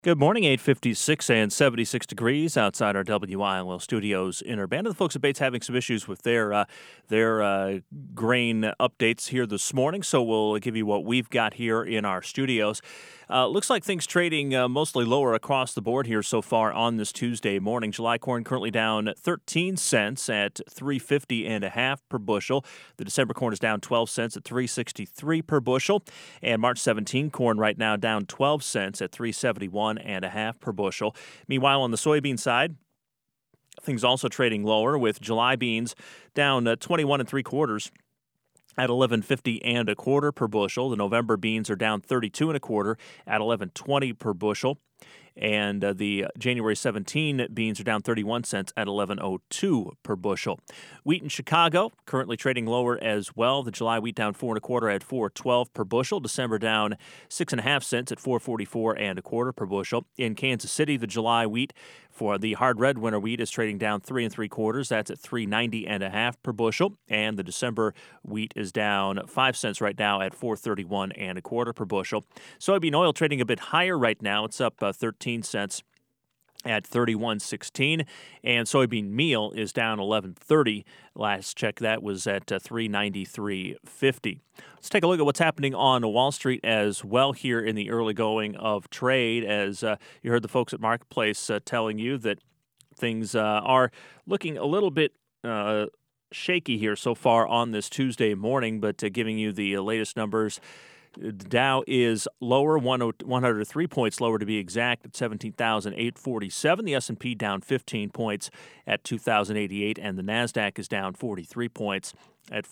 Good morning, 8:56 and 76 degrees outside our WILL studios in Urbana. The folks at Bates having some issues with their grain updates here this morning, so we'll give you what we've got here in our studios. Looks like things trading mostly lower across the board here so far on this Tuesday morning. July corn currently down 13 cents at $3.50 per bushel. The December corn is down 12 cents at $3.63 per bushel. And March 17 corn right now down 12 cents at $3.71 per bushel. Meanwhile, on the soybean side, things also trading lower, with July beans down 21 3/4 at $11.50 per bushel. The November beans are down 32 1/4 at $11.20 per bushel. And the January 17 beans are down 31 cents at $11.02 per bushel. Wheat in Chicago currently trading lower as well. The July wheat down 4 1/4 at $4.12 per bushel. December down 6 1/2 cents at $4.44 1/4 per bushel. In Kansas City, the July wheat for the hard red winter wheat is trading down 3 3/4. That's at $3.90 per bushel. And the December wheat is down 5 cents right now at $4.31 1/4 per bushel. Soybean oil trading a bit higher right now. It's up 13 cents at $31.16, and soybean meal is down $11.30. Last check, that was at $3.93.50. Let's take a look at what's happening on Wall Street as well here in the early going of trade. As you heard the folks at Marketplace telling you that things are looking a little bit shaky here so far on this Tuesday morning, but giving you the latest numbers. The Dow is lower, 103 points lower to be exact, at 17,847. The S&P down 15 points at 2,088, and the NASDAQ is down 43 points at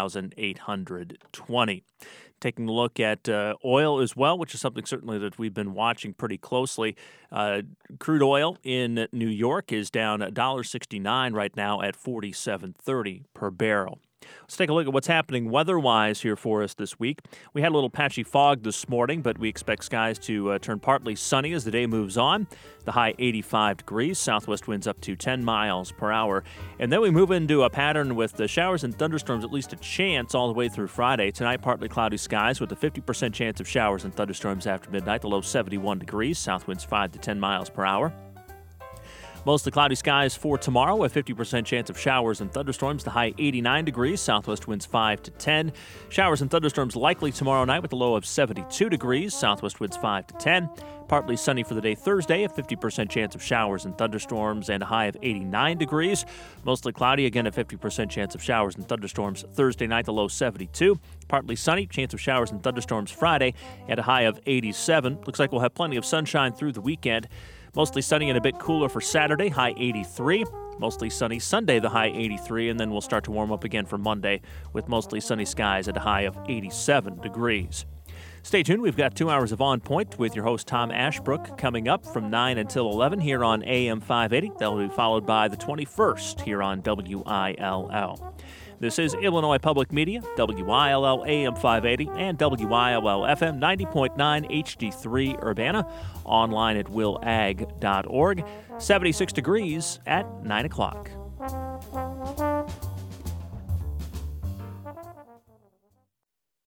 4,820. Taking a look at oil as well, which is something certainly that we've been watching pretty closely. Crude oil in New York is down $1.69 right now at $47.30 per barrel. Let's take a look at what's happening weather-wise here for us this week. We had a little patchy fog this morning, but we expect skies to turn partly sunny as the day moves on. The high 85 degrees, southwest winds up to 10 miles per hour. And then we move into a pattern with the showers and thunderstorms, at least a chance, all the way through Friday. Tonight, partly cloudy skies with a 50% chance of showers and thunderstorms after midnight. The low 71 degrees, south winds 5 to 10 miles per hour. Mostly cloudy skies for tomorrow, a 50% chance of showers and thunderstorms. The high 89 degrees, southwest winds 5 to 10. Showers and thunderstorms likely tomorrow night with a low of 72 degrees, southwest winds 5 to 10. Partly sunny for the day Thursday, a 50% chance of showers and thunderstorms, and a high of 89 degrees. Mostly cloudy, again a 50% chance of showers and thunderstorms Thursday night, the low 72. Partly sunny, chance of showers and thunderstorms Friday, and a high of 87. Looks like we'll have plenty of sunshine through the weekend. Mostly sunny and a bit cooler for Saturday, high 83. Mostly sunny Sunday, the high 83, and then we'll start to warm up again for Monday with mostly sunny skies at a high of 87 degrees. Stay tuned. We've got 2 hours of On Point with your host Tom Ashbrook coming up from 9 until 11 here on AM 580. That will be followed by the 21st here on WILL. This is Illinois Public Media, WILL AM 580 and WILL FM 90.9 HD3 Urbana, online at willag.org. 76 degrees at 9 o'clock.